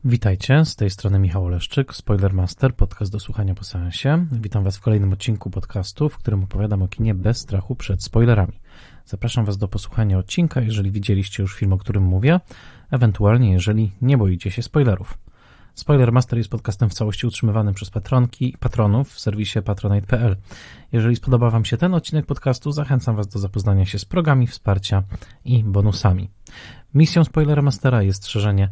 Witajcie, z tej strony Michał Oleszczyk, Spoilermaster, podcast do słuchania po seansie. Witam Was w kolejnym odcinku podcastu, w którym opowiadam o kinie bez strachu przed spoilerami. Zapraszam Was do posłuchania odcinka, jeżeli widzieliście już film, o którym mówię, ewentualnie jeżeli nie boicie się spoilerów. Spoilermaster jest podcastem w całości utrzymywanym przez patronki i patronów w serwisie patronite.pl. Jeżeli spodoba Wam się ten odcinek podcastu, zachęcam Was do zapoznania się z progami wsparcia i bonusami. Misją Spoilermastera jest szerzenie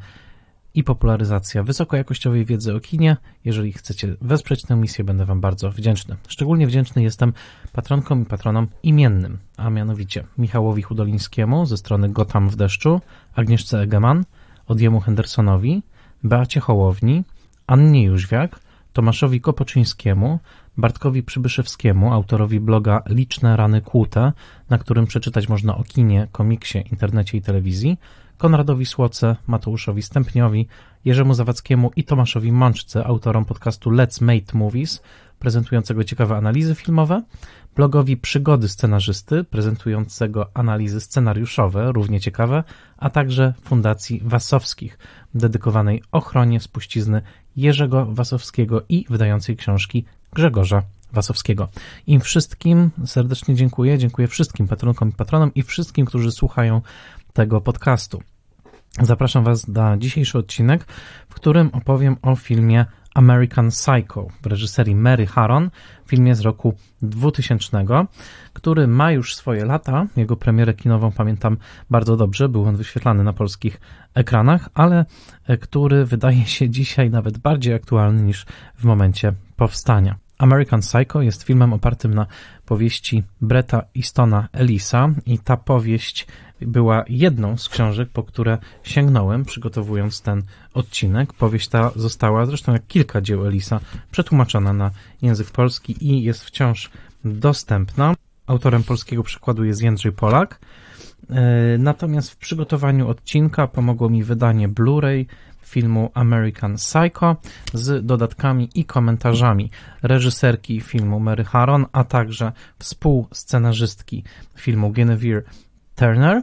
i popularyzacja wysokojakościowej wiedzy o kinie. Jeżeli chcecie wesprzeć tę misję, będę Wam bardzo wdzięczny. Szczególnie wdzięczny jestem patronkom i patronom imiennym, a mianowicie Michałowi Hudolińskiemu ze strony Gotham w deszczu, Agnieszce Egeman, Odiemu Hendersonowi, Beacie Hołowni, Annie Jóźwiak, Tomaszowi Kopoczyńskiemu, Bartkowi Przybyszewskiemu, autorowi bloga Liczne rany kłute, na którym przeczytać można o kinie, komiksie, internecie i telewizji, Konradowi Słoce, Mateuszowi Stępniowi, Jerzemu Zawadzkiemu i Tomaszowi Mączce, autorom podcastu Let's Make Movies, prezentującego ciekawe analizy filmowe, blogowi Przygody Scenarzysty, prezentującego analizy scenariuszowe, równie ciekawe, a także Fundacji Wasowskich, dedykowanej ochronie spuścizny Jerzego Wasowskiego i wydającej książki Grzegorza Wasowskiego. Im wszystkim serdecznie dziękuję. Dziękuję wszystkim patronkom i patronom i wszystkim, którzy słuchają tego podcastu. Zapraszam Was na dzisiejszy odcinek, w którym opowiem o filmie American Psycho w reżyserii Mary Harron, filmie z roku 2000, który ma już swoje lata. Jego premierę kinową pamiętam bardzo dobrze, był on wyświetlany na polskich ekranach, ale który wydaje się dzisiaj nawet bardziej aktualny niż w momencie powstania. American Psycho jest filmem opartym na powieści Bretta Eastona Ellisa i ta powieść była jedną z książek, po które sięgnąłem, przygotowując ten odcinek. Powieść ta została, zresztą jak kilka dzieł Ellisa, przetłumaczona na język polski i jest wciąż dostępna. Autorem polskiego przekładu jest Jędrzej Polak. Natomiast w przygotowaniu odcinka pomogło mi wydanie Blu-ray filmu American Psycho z dodatkami i komentarzami reżyserki filmu Mary Harron, a także współscenarzystki filmu Guinevere Turner,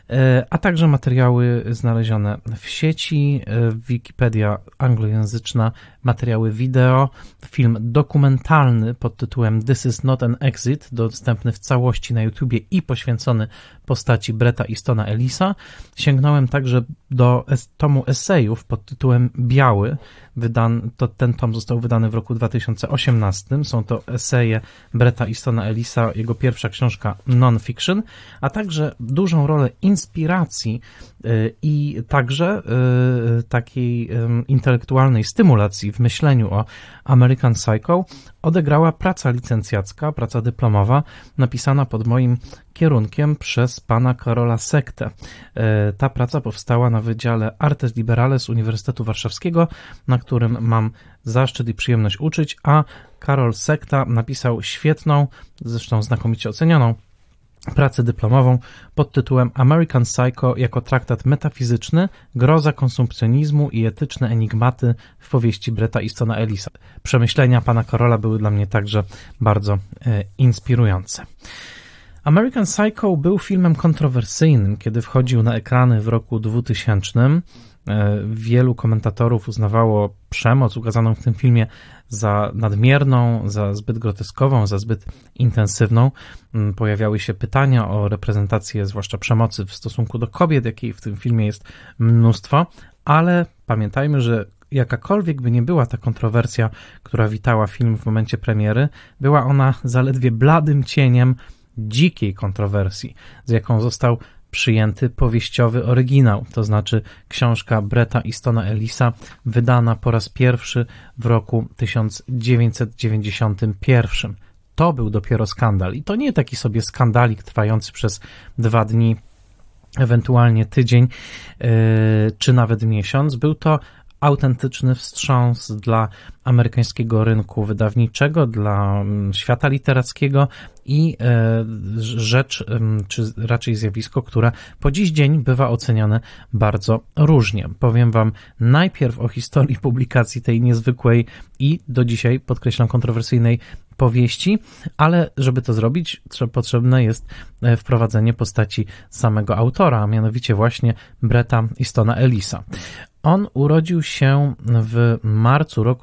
a także materiały znalezione w sieci, Wikipedia anglojęzyczna, materiały wideo, film dokumentalny pod tytułem This is not an exit, dostępny w całości na YouTubie i poświęcony postaci Bretta Eastona Ellisa. Sięgnąłem także do tomu esejów pod tytułem Biały. Ten tom został wydany w roku 2018. Są to eseje Bretta Eastona Ellisa, jego pierwsza książka non-fiction, a także dużą rolę inspiracji i także takiej intelektualnej stymulacji w myśleniu o American Psycho odegrała praca licencjacka, praca dyplomowa napisana pod moim kierunkiem przez pana Karola Sektę. Ta praca powstała na Wydziale Artes Liberales Uniwersytetu Warszawskiego, na którym mam zaszczyt i przyjemność uczyć, a Karol Sekta napisał świetną, zresztą znakomicie ocenioną pracę dyplomową pod tytułem American Psycho jako traktat metafizyczny, groza konsumpcjonizmu i etyczne enigmaty w powieści Bretta Eastona Ellisa. Przemyślenia pana Karola były dla mnie także bardzo inspirujące. American Psycho był filmem kontrowersyjnym, kiedy wchodził na ekrany w roku 2000. Wielu komentatorów uznawało przemoc ukazaną w tym filmie za nadmierną, za zbyt groteskową, za zbyt intensywną. Pojawiały się pytania o reprezentację, zwłaszcza przemocy w stosunku do kobiet, jakiej w tym filmie jest mnóstwo, ale pamiętajmy, że jakakolwiek by nie była ta kontrowersja, która witała film w momencie premiery, była ona zaledwie bladym cieniem dzikiej kontrowersji, z jaką został przyjęty powieściowy oryginał, to znaczy książka Bretta Eastona Ellisa, wydana po raz pierwszy w roku 1991. To był dopiero skandal i to nie taki sobie skandalik trwający przez 2 dni, ewentualnie tydzień, czy nawet miesiąc. Był to autentyczny wstrząs dla amerykańskiego rynku wydawniczego, dla świata literackiego i rzecz, czy raczej zjawisko, które po dziś dzień bywa oceniane bardzo różnie. Powiem Wam najpierw o historii publikacji tej niezwykłej i do dzisiaj, podkreślam, kontrowersyjnej powieści, ale żeby to zrobić, potrzebne jest wprowadzenie postaci samego autora, a mianowicie właśnie Bretta Eastona Ellisa. On urodził się w marcu roku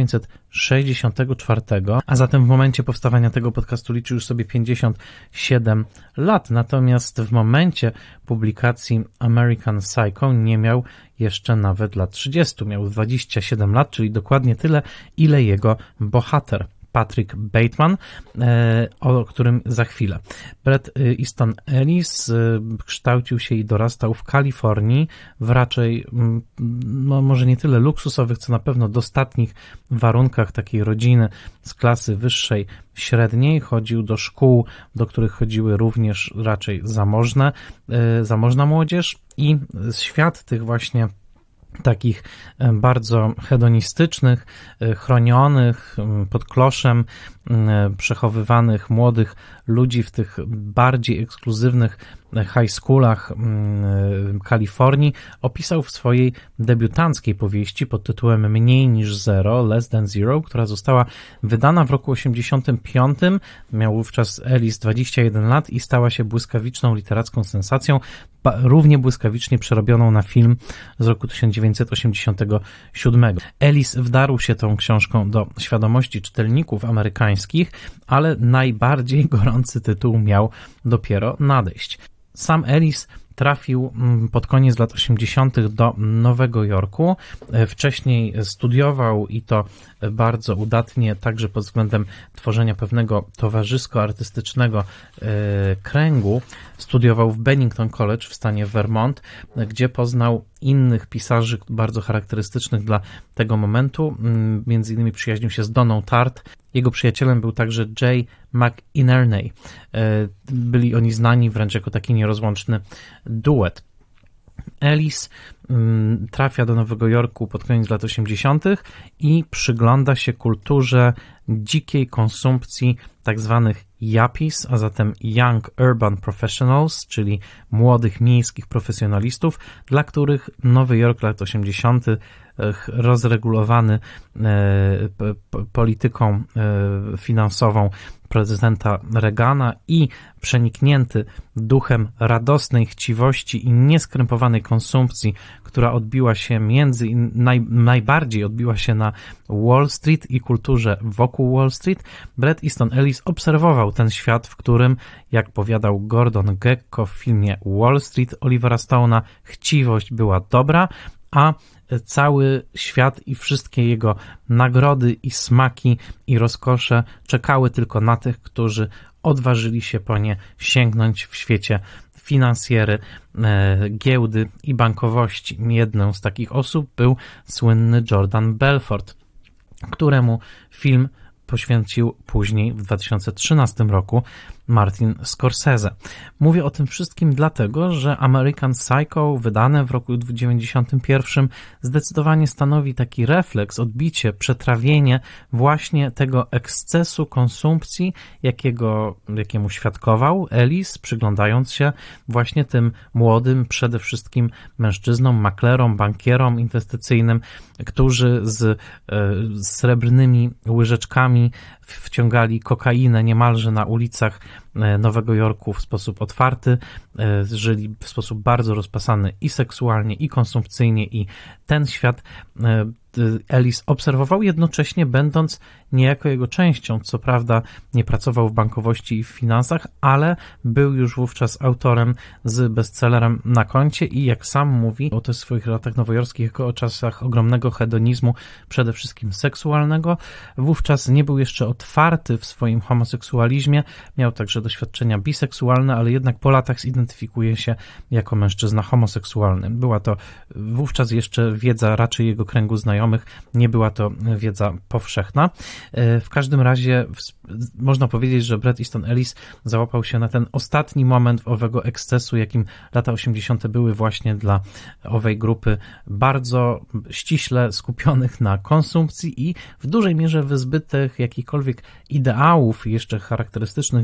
1964, a zatem w momencie powstawania tego podcastu liczył już sobie 57 lat. Natomiast w momencie publikacji American Psycho nie miał jeszcze nawet lat 30. Miał 27 lat, czyli dokładnie tyle, ile jego bohater. Patrick Bateman, o którym za chwilę. Bret Easton Ellis kształcił się i dorastał w Kalifornii w raczej, no może nie tyle luksusowych, co na pewno dostatnich warunkach takiej rodziny z klasy wyższej, średniej. Chodził do szkół, do których chodziły również raczej zamożna młodzież i świat tych właśnie takich bardzo hedonistycznych, chronionych, pod kloszem przechowywanych młodych ludzi w tych bardziej ekskluzywnych high schoolach Kalifornii opisał w swojej debiutanckiej powieści pod tytułem Mniej niż zero, Less than Zero, która została wydana w roku 85. Miał wówczas Ellis 21 lat i stała się błyskawiczną literacką sensacją, równie błyskawicznie przerobioną na film z roku 1987. Ellis wdarł się tą książką do świadomości czytelników amerykańskich, ale najbardziej gorący tytuł miał dopiero nadejść. Sam Ellis trafił pod koniec lat 80. do Nowego Jorku. Wcześniej studiował i to bardzo udatnie, także pod względem tworzenia pewnego towarzysko-artystycznego kręgu. Studiował w Bennington College w stanie Vermont, gdzie poznał innych pisarzy bardzo charakterystycznych dla tego momentu. Między innymi przyjaźnił się z Donną Tartt. Jego przyjacielem był także Jay McInerney. Byli oni znani wręcz jako taki nierozłączny duet. Ellis trafia do Nowego Jorku pod koniec lat 80. i przygląda się kulturze dzikiej konsumpcji tak zwanych yuppies, a zatem Young Urban Professionals, czyli młodych miejskich profesjonalistów, dla których Nowy Jork lat 80. rozregulowany polityką finansową prezydenta Reagana i przeniknięty duchem radosnej chciwości i nieskrępowanej konsumpcji, która odbiła się najbardziej odbiła się na Wall Street i kulturze wokół Wall Street, Bret Easton Ellis obserwował ten świat, w którym, jak powiadał Gordon Gekko w filmie Wall Street Olivera Stone'a, chciwość była dobra, a cały świat i wszystkie jego nagrody i smaki i rozkosze czekały tylko na tych, którzy odważyli się po nie sięgnąć w świecie finansjery, giełdy i bankowości. Jedną z takich osób był słynny Jordan Belfort, któremu film poświęcił później w 2013 roku Martin Scorsese. Mówię o tym wszystkim dlatego, że American Psycho, wydane w roku 1991, zdecydowanie stanowi taki refleks, odbicie, przetrawienie właśnie tego ekscesu konsumpcji, jakiemu świadkował Ellis, przyglądając się właśnie tym młodym, przede wszystkim mężczyznom, maklerom, bankierom inwestycyjnym, którzy z srebrnymi łyżeczkami wciągali kokainę niemalże na ulicach Nowego Jorku w sposób otwarty, żyli w sposób bardzo rozpasany i seksualnie, i konsumpcyjnie, i ten świat Ellis obserwował, jednocześnie będąc niejako jego częścią. Co prawda nie pracował w bankowości i w finansach, ale był już wówczas autorem z bestsellerem na koncie i jak sam mówi o tych swoich latach nowojorskich jako o czasach ogromnego hedonizmu, przede wszystkim seksualnego. Wówczas nie był jeszcze otwarty w swoim homoseksualizmie, miał także doświadczenia biseksualne, ale jednak po latach zidentyfikuje się jako mężczyzna homoseksualny. Była to wówczas jeszcze wiedza raczej jego kręgu znajomych, nie była to wiedza powszechna. W każdym razie można powiedzieć, że Bret Easton Ellis załapał się na ten ostatni moment owego ekscesu, jakim lata 80. były właśnie dla owej grupy bardzo ściśle skupionych na konsumpcji i w dużej mierze wyzbytych jakichkolwiek ideałów jeszcze charakterystycznych dla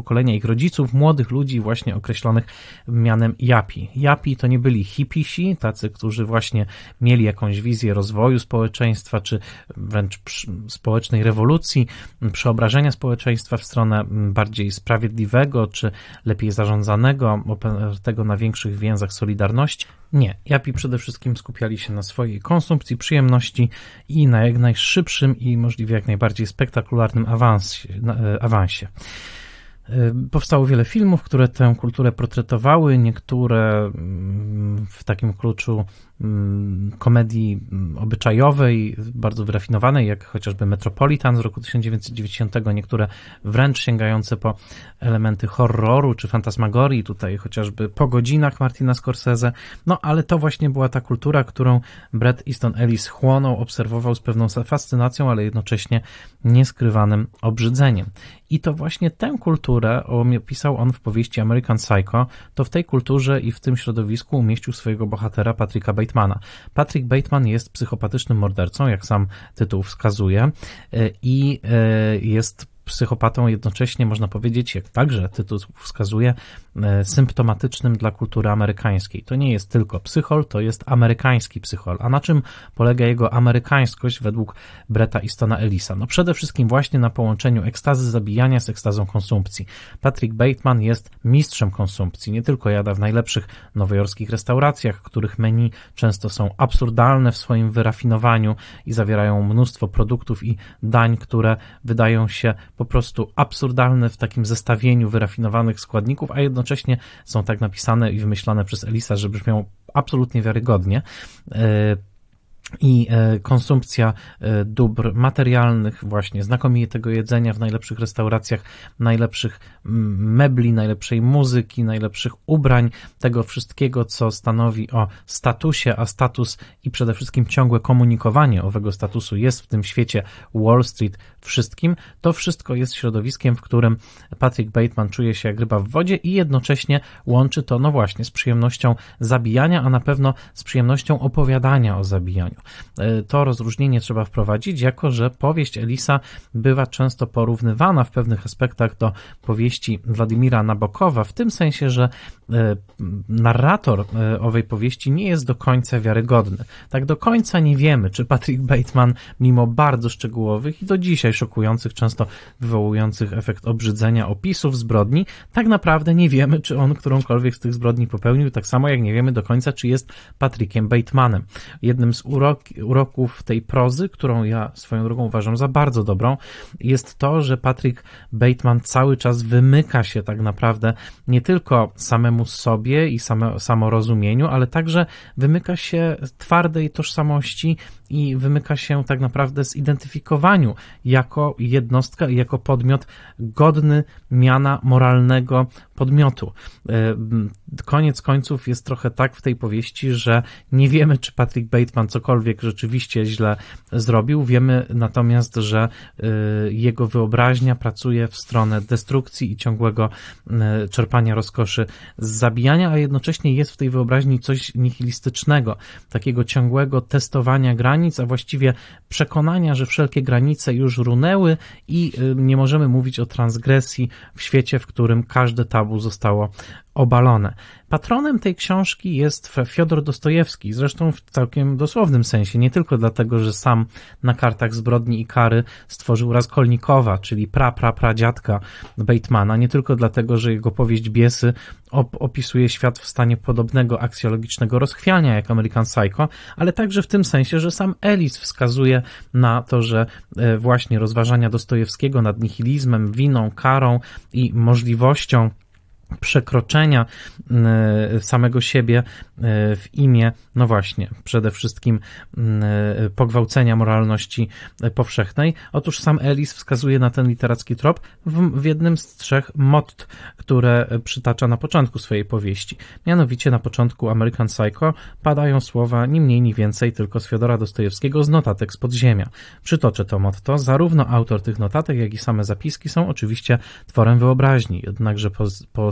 pokolenia ich rodziców, młodych ludzi właśnie określonych mianem yappie. Yappie to nie byli hippiesi, tacy, którzy właśnie mieli jakąś wizję rozwoju społeczeństwa, czy wręcz społecznej rewolucji, przeobrażenia społeczeństwa w stronę bardziej sprawiedliwego, czy lepiej zarządzanego, opartego na większych więzach solidarności. Nie, yappie przede wszystkim skupiali się na swojej konsumpcji, przyjemności i na jak najszybszym i możliwie jak najbardziej spektakularnym awansie. Powstało wiele filmów, które tę kulturę portretowały, niektóre w takim kluczu komedii obyczajowej, bardzo wyrafinowanej, jak chociażby Metropolitan z roku 1990, niektóre wręcz sięgające po elementy horroru czy fantasmagorii, tutaj chociażby Po godzinach Martina Scorsese, no ale to właśnie była ta kultura, którą Bret Easton Ellis chłonął, obserwował z pewną fascynacją, ale jednocześnie nieskrywanym obrzydzeniem. I to właśnie tę kulturę opisał on w powieści American Psycho, to w tej kulturze i w tym środowisku umieścił swojego bohatera Patricka Batemana. Patrick Bateman jest psychopatycznym mordercą, jak sam tytuł wskazuje, i jest psychopatą jednocześnie, można powiedzieć, jak także tytuł wskazuje, symptomatycznym dla kultury amerykańskiej. To nie jest tylko psychol, to jest amerykański psychol. A na czym polega jego amerykańskość według Breta Eastona Ellisa? No przede wszystkim właśnie na połączeniu ekstazy zabijania z ekstazą konsumpcji. Patrick Bateman jest mistrzem konsumpcji. Nie tylko jada w najlepszych nowojorskich restauracjach, których menu często są absurdalne w swoim wyrafinowaniu i zawierają mnóstwo produktów i dań, które wydają się po prostu absurdalne w takim zestawieniu wyrafinowanych składników, a jednocześnie są tak napisane i wymyślone przez Ellisa, że brzmią absolutnie wiarygodnie. I konsumpcja dóbr materialnych, właśnie znakomitego jedzenia w najlepszych restauracjach, najlepszych mebli, najlepszej muzyki, najlepszych ubrań, tego wszystkiego, co stanowi o statusie, a status i przede wszystkim ciągłe komunikowanie owego statusu jest w tym świecie Wall Street wszystkim. To wszystko jest środowiskiem, w którym Patrick Bateman czuje się jak ryba w wodzie i jednocześnie łączy to, no właśnie, z przyjemnością zabijania, a na pewno z przyjemnością opowiadania o zabijaniu. To rozróżnienie trzeba wprowadzić, jako że powieść Ellisa bywa często porównywana w pewnych aspektach do powieści Władimira Nabokowa, w tym sensie, że narrator owej powieści nie jest do końca wiarygodny. Tak do końca nie wiemy, czy Patrick Bateman, mimo bardzo szczegółowych i do dzisiaj szokujących, często wywołujących efekt obrzydzenia opisów zbrodni, tak naprawdę nie wiemy, czy on którąkolwiek z tych zbrodni popełnił, tak samo jak nie wiemy do końca, czy jest Patrickiem Batemanem. Jednym z uroków tej prozy, którą ja swoją drogą uważam za bardzo dobrą, jest to, że Patrick Bateman cały czas wymyka się tak naprawdę nie tylko samemu sobie i samorozumieniu, ale także wymyka się twardej tożsamości i wymyka się tak naprawdę zidentyfikowaniu jako jednostka i jako podmiot godny miana moralnego podmiotu. Koniec końców jest trochę tak w tej powieści, że nie wiemy, czy Patrick Bateman cokolwiek rzeczywiście źle zrobił. Wiemy natomiast, że jego wyobraźnia pracuje w stronę destrukcji i ciągłego czerpania rozkoszy z zabijania, a jednocześnie jest w tej wyobraźni coś nihilistycznego, takiego ciągłego testowania granic, a właściwie przekonania, że wszelkie granice już runęły i nie możemy mówić o transgresji w świecie, w którym każde tabu zostało obalone. Patronem tej książki jest Fiodor Dostojewski, zresztą w całkiem dosłownym sensie, nie tylko dlatego, że sam na kartach Zbrodni i Kary stworzył Raskolnikowa, czyli pradziadka Batemana, nie tylko dlatego, że jego powieść Biesy opisuje świat w stanie podobnego aksjologicznego rozchwiania jak American Psycho, ale także w tym sensie, że sam Ellis wskazuje na to, że właśnie rozważania Dostojewskiego nad nihilizmem, winą, karą i możliwością przekroczenia samego siebie w imię, no właśnie, przede wszystkim pogwałcenia moralności powszechnej. Otóż sam Ellis wskazuje na ten literacki trop w jednym z 3 motto, które przytacza na początku swojej powieści. Mianowicie na początku American Psycho padają słowa ni mniej, ni więcej tylko z Fiodora Dostojewskiego z notatek z podziemia. Przytoczę to motto. Zarówno autor tych notatek, jak i same zapiski są oczywiście tworem wyobraźni, jednakże po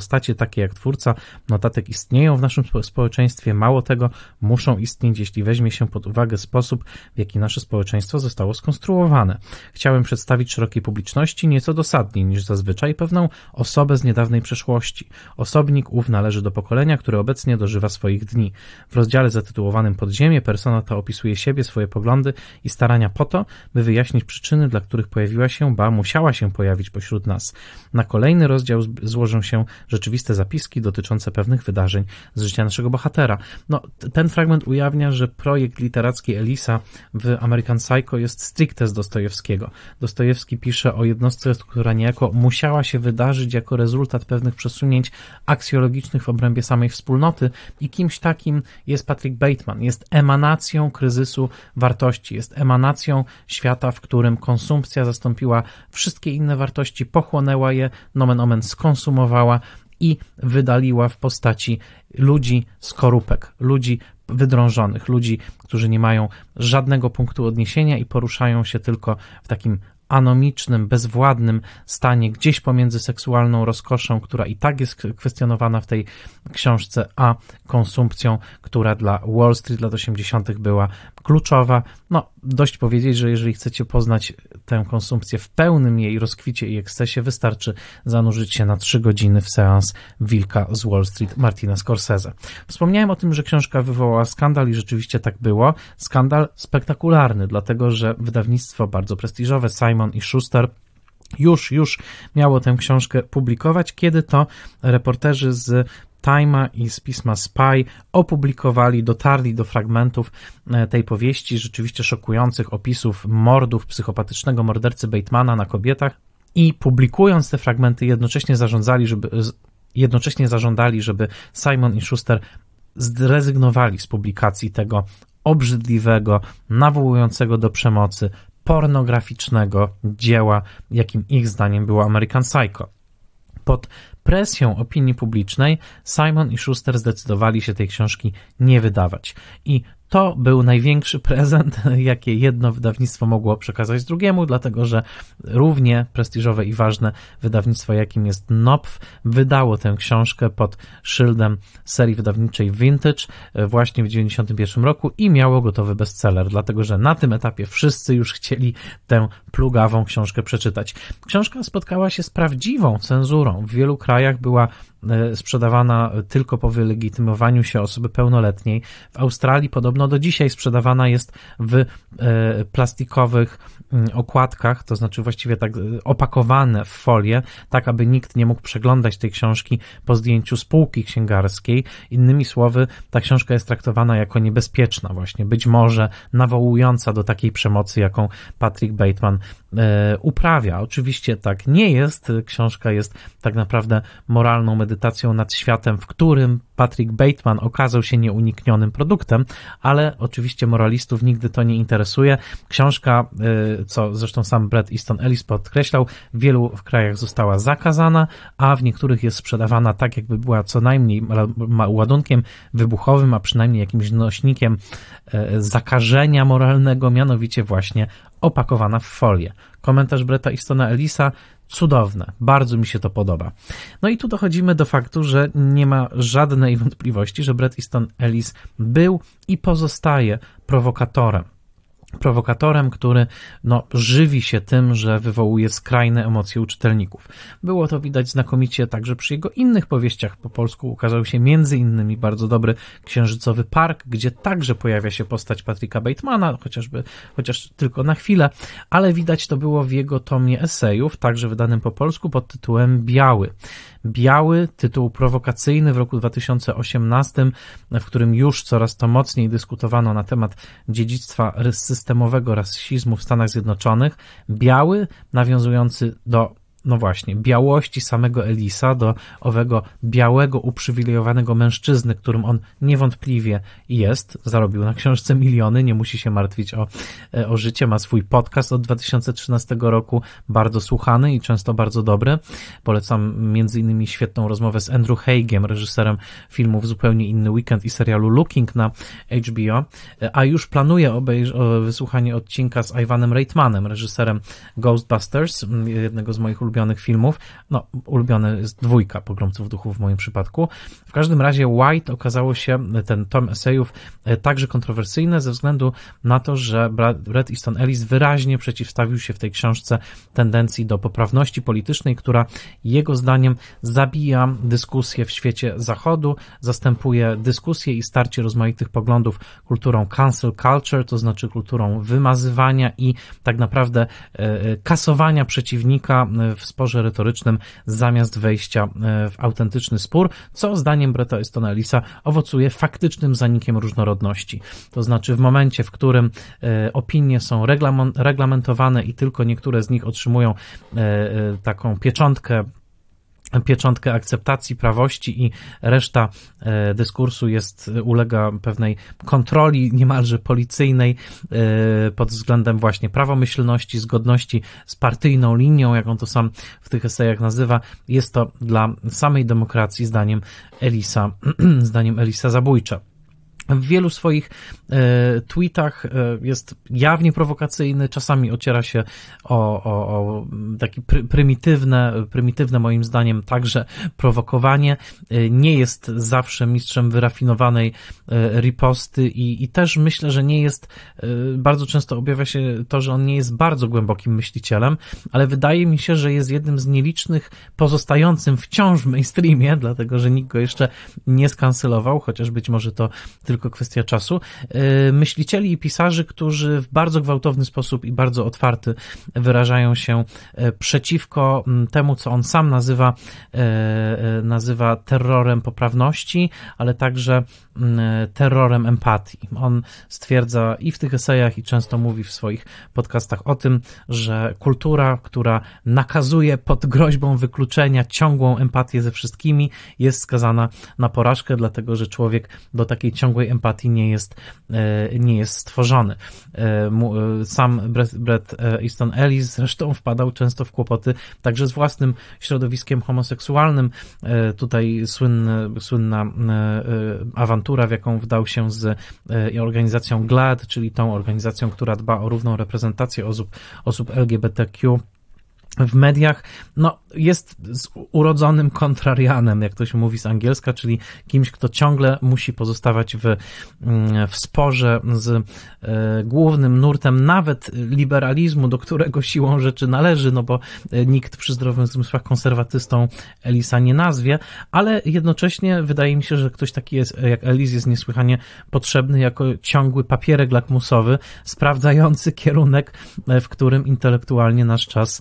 postacie takie jak twórca notatek istnieją w naszym społeczeństwie, mało tego, muszą istnieć, jeśli weźmie się pod uwagę sposób, w jaki nasze społeczeństwo zostało skonstruowane. Chciałem przedstawić szerokiej publiczności nieco dosadniej niż zazwyczaj pewną osobę z niedawnej przeszłości. Osobnik ów należy do pokolenia, które obecnie dożywa swoich dni. W rozdziale zatytułowanym Podziemie persona ta opisuje siebie, swoje poglądy i starania po to, by wyjaśnić przyczyny, dla których pojawiła się, musiała się pojawić pośród nas. Na kolejny rozdział złożą się rzeczywiste zapiski dotyczące pewnych wydarzeń z życia naszego bohatera. Ten fragment ujawnia, że projekt literacki Elisa w American Psycho jest stricte z Dostojewskiego. Dostojewski pisze o jednostce, która niejako musiała się wydarzyć jako rezultat pewnych przesunięć aksjologicznych w obrębie samej wspólnoty i kimś takim jest Patrick Bateman. Jest emanacją kryzysu wartości, jest emanacją świata, w którym konsumpcja zastąpiła wszystkie inne wartości, pochłonęła je, nomen omen skonsumowała i wydaliła w postaci ludzi skorupek, ludzi wydrążonych, ludzi, którzy nie mają żadnego punktu odniesienia i poruszają się tylko w takim anomicznym, bezwładnym stanie, gdzieś pomiędzy seksualną rozkoszą, która i tak jest kwestionowana w tej książce, a konsumpcją, która dla Wall Street lat 80. była kluczowa. Dość powiedzieć, że jeżeli chcecie poznać tę konsumpcję w pełnym jej rozkwicie i ekscesie, wystarczy zanurzyć się na 3 godziny w seans Wilka z Wall Street Martina Scorsese. Wspomniałem o tym, że książka wywołała skandal i rzeczywiście tak było. Skandal spektakularny, dlatego że wydawnictwo bardzo prestiżowe Simon & Schuster już miało tę książkę publikować, kiedy to reporterzy z Time'a i z pisma Spy dotarli do fragmentów tej powieści, rzeczywiście szokujących opisów mordów psychopatycznego mordercy Batemana na kobietach i publikując te fragmenty jednocześnie zażądali, żeby Simon i Schuster zrezygnowali z publikacji tego obrzydliwego, nawołującego do przemocy, pornograficznego dzieła, jakim ich zdaniem było American Psycho. Pod presją opinii publicznej Simon i Schuster zdecydowali się tej książki nie wydawać. I to był największy prezent, jakie jedno wydawnictwo mogło przekazać drugiemu, dlatego że równie prestiżowe i ważne wydawnictwo, jakim jest Knopf, wydało tę książkę pod szyldem serii wydawniczej Vintage właśnie w 1991 roku i miało gotowy bestseller, dlatego że na tym etapie wszyscy już chcieli tę plugawą książkę przeczytać. Książka spotkała się z prawdziwą cenzurą. W wielu krajach była sprzedawana tylko po wylegitymowaniu się osoby pełnoletniej. W Australii podobno do dzisiaj sprzedawana jest w plastikowych okładkach, to znaczy właściwie tak opakowane w folię, tak aby nikt nie mógł przeglądać tej książki po zdjęciu spółki księgarskiej. Innymi słowy, ta książka jest traktowana jako niebezpieczna właśnie, być może nawołująca do takiej przemocy, jaką Patrick Bateman uprawia. Oczywiście tak nie jest. Książka jest tak naprawdę moralną medytacją nad światem, w którym Patrick Bateman okazał się nieuniknionym produktem, ale oczywiście moralistów nigdy to nie interesuje. Książka, co zresztą sam Bret Easton Ellis podkreślał, w wielu krajach została zakazana, a w niektórych jest sprzedawana tak, jakby była co najmniej ładunkiem wybuchowym, a przynajmniej jakimś nośnikiem zakażenia moralnego, mianowicie właśnie opakowana w folię. Komentarz Breta Eastona Ellisa: cudowne, bardzo mi się to podoba. No i tu dochodzimy do faktu, że nie ma żadnej wątpliwości, że Bret Easton Ellis był i pozostaje prowokatorem. Prowokatorem, który żywi się tym, że wywołuje skrajne emocje u czytelników. Było to widać znakomicie także przy jego innych powieściach. Po polsku ukazał się m.in. bardzo dobry Księżycowy Park, gdzie także pojawia się postać Patricka Batemana, chociaż tylko na chwilę, ale widać to było w jego tomie esejów, także wydanym po polsku pod tytułem Biały. Biały, tytuł prowokacyjny w roku 2018, w którym już coraz to mocniej dyskutowano na temat dziedzictwa systemowego rasizmu w Stanach Zjednoczonych. Biały, nawiązujący do białości samego Ellisa, do owego białego, uprzywilejowanego mężczyzny, którym on niewątpliwie jest. Zarobił na książce miliony, nie musi się martwić o życie. Ma swój podcast od 2013 roku, bardzo słuchany i często bardzo dobry. Polecam między innymi świetną rozmowę z Andrew Haigiem, reżyserem filmów Zupełnie inny weekend i serialu Looking na HBO, a już planuję wysłuchanie odcinka z Ivanem Reitmanem, reżyserem Ghostbusters, jednego z moich ulubionych filmów. No, ulubione jest 2 Pogromców Duchów w moim przypadku. W każdym razie White okazało się, ten tom esejów, także kontrowersyjne ze względu na to, że Bret Easton Ellis wyraźnie przeciwstawił się w tej książce tendencji do poprawności politycznej, która jego zdaniem zabija dyskusję w świecie zachodu, zastępuje dyskusję i starcie rozmaitych poglądów kulturą cancel culture, to znaczy kulturą wymazywania i tak naprawdę kasowania przeciwnika w sporze retorycznym zamiast wejścia w autentyczny spór, co zdaniem Breta Eastona Ellisa owocuje faktycznym zanikiem różnorodności. To znaczy w momencie, w którym opinie są reglamentowane i tylko niektóre z nich otrzymują taką pieczątkę akceptacji, prawości i reszta dyskursu ulega pewnej kontroli niemalże policyjnej pod względem właśnie prawomyślności, zgodności z partyjną linią, jak on to sam w tych esejach nazywa, jest to dla samej demokracji zdaniem Ellisa zabójcze. W wielu swoich tweetach jest jawnie prowokacyjny, czasami ociera się o takie prymitywne moim zdaniem także prowokowanie. Nie jest zawsze mistrzem wyrafinowanej riposty i też myślę, że nie jest, bardzo często objawia się to, że on nie jest bardzo głębokim myślicielem, ale wydaje mi się, że jest jednym z nielicznych pozostającym wciąż w mainstreamie, dlatego że nikt go jeszcze nie skancelował, chociaż być może to tylko kwestia czasu, myślicieli i pisarzy, którzy w bardzo gwałtowny sposób i bardzo otwarty wyrażają się przeciwko temu, co on sam nazywa terrorem poprawności, ale także terrorem empatii. On stwierdza i w tych esejach, i często mówi w swoich podcastach o tym, że kultura, która nakazuje pod groźbą wykluczenia ciągłą empatię ze wszystkimi, jest skazana na porażkę, dlatego że człowiek do takiej ciągłej empatii nie jest stworzony. Sam Bret Easton Ellis zresztą wpadał często w kłopoty także z własnym środowiskiem homoseksualnym. Tutaj słynna awantura, w jaką wdał się z organizacją GLAAD, czyli tą organizacją, która dba o równą reprezentację osób LGBTQ w mediach, no jest urodzonym kontrarianem, jak to się mówi z angielska, czyli kimś, kto ciągle musi pozostawać w sporze z głównym nurtem nawet liberalizmu, do którego siłą rzeczy należy, no bo nikt przy zdrowych zmysłach konserwatystą Ellisa nie nazwie, ale jednocześnie wydaje mi się, że ktoś taki jak Ellis jest niesłychanie potrzebny jako ciągły papierek lakmusowy, sprawdzający kierunek, w którym intelektualnie nasz czas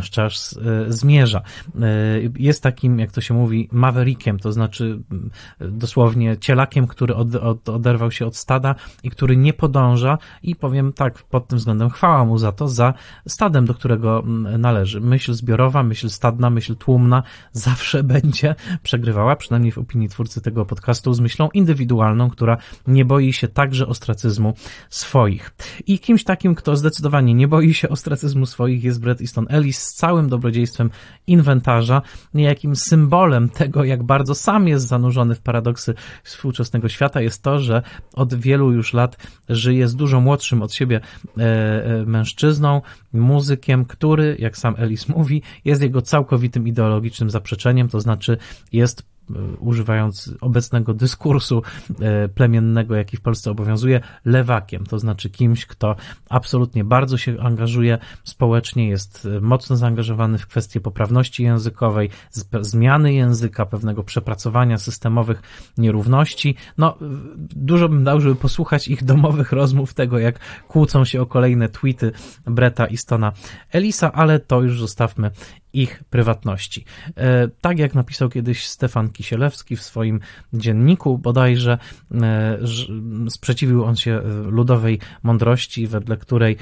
zmierza. Jest takim, jak to się mówi, maverickiem, to znaczy dosłownie cielakiem, który oderwał się od stada i który nie podąża i powiem tak, pod tym względem chwała mu za to, za stadem, do którego należy. Myśl zbiorowa, myśl stadna, myśl tłumna zawsze będzie przegrywała, przynajmniej w opinii twórcy tego podcastu, z myślą indywidualną, która nie boi się także ostracyzmu swoich. I kimś takim, kto zdecydowanie nie boi się ostracyzmu swoich, jest Bret Easton Ellis z całym dobrodziejstwem inwentarza, niejakim symbolem tego, jak bardzo sam jest zanurzony w paradoksy współczesnego świata, jest to, że od wielu już lat żyje z dużo młodszym od siebie mężczyzną, muzykiem, który, jak sam Ellis mówi, jest jego całkowitym ideologicznym zaprzeczeniem, to znaczy jest, używając obecnego dyskursu plemiennego, jaki w Polsce obowiązuje, lewakiem, to znaczy kimś, kto absolutnie bardzo się angażuje społecznie, jest mocno zaangażowany w kwestie poprawności językowej, zmiany języka, pewnego przepracowania systemowych nierówności. No, dużo bym dał, żeby posłuchać ich domowych rozmów, tego jak kłócą się o kolejne tweety Breta Eastona Ellisa, ale to już zostawmy ich prywatności. Tak jak napisał kiedyś Stefan Kisielewski w swoim dzienniku, bodajże sprzeciwił on się ludowej mądrości, wedle której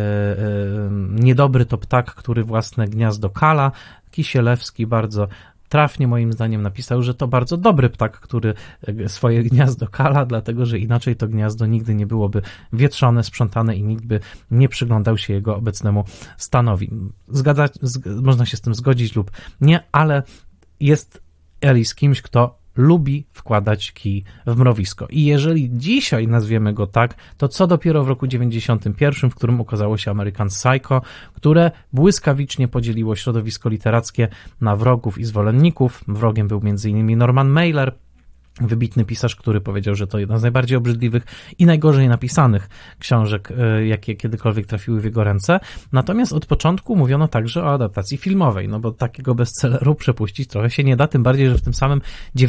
niedobry to ptak, który własne gniazdo kala. Kisielewski bardzo trafnie moim zdaniem napisał, że to bardzo dobry ptak, który swoje gniazdo kala, dlatego że inaczej to gniazdo nigdy nie byłoby wietrzone, sprzątane i nikt by nie przyglądał się jego obecnemu stanowi. Można się z tym zgodzić lub nie, ale jest Ellis kimś, kto lubi wkładać kij w mrowisko. I jeżeli dzisiaj nazwiemy go tak, to co dopiero w roku 91, w którym ukazało się American Psycho, które błyskawicznie podzieliło środowisko literackie na wrogów i zwolenników. Wrogiem był m.in. Norman Mailer, wybitny pisarz, który powiedział, że to jedna z najbardziej obrzydliwych i najgorzej napisanych książek, jakie kiedykolwiek trafiły w jego ręce. Natomiast od początku mówiono także o adaptacji filmowej, no bo takiego bestselleru przepuścić trochę się nie da, tym bardziej, że w tym samym